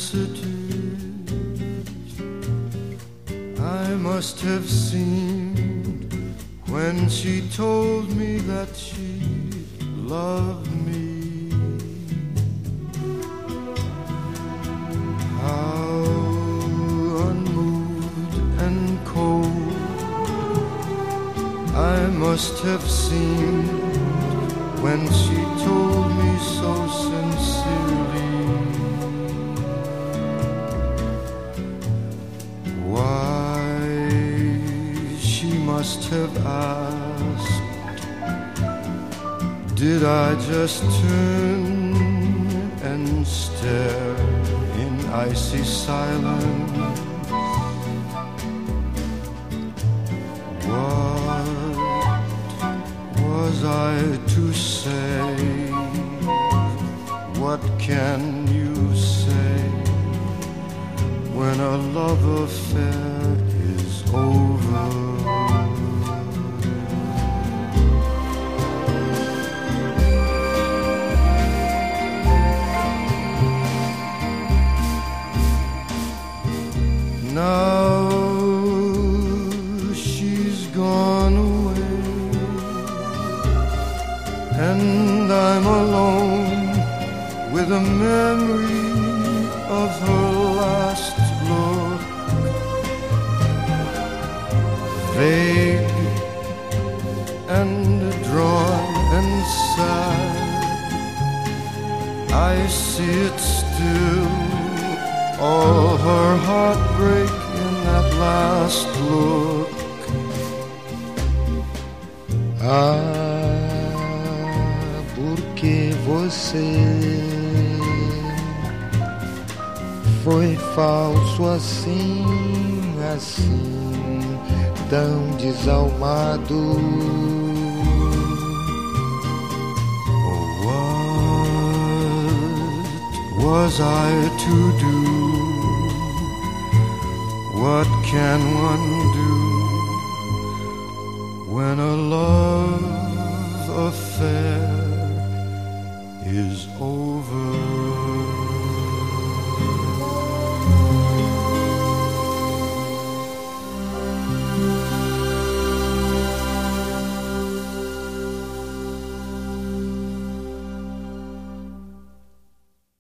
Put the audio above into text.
sensitive I must have seemed when she told me that she loved me. How unmoved and cold I must have seemed when she told me so sincerely. Why she must have asked, did I just turn and stare in icy silence? What was I to say? What can you say when a love affair is over? Now she's gone away and I'm alone with a memory of her last look, vague and drawn and sad. I see it still, all her heartbreak in that last look. Porque você foi falso assim, assim, tão desalmado. What was I to do? What can one do when a love affair is over?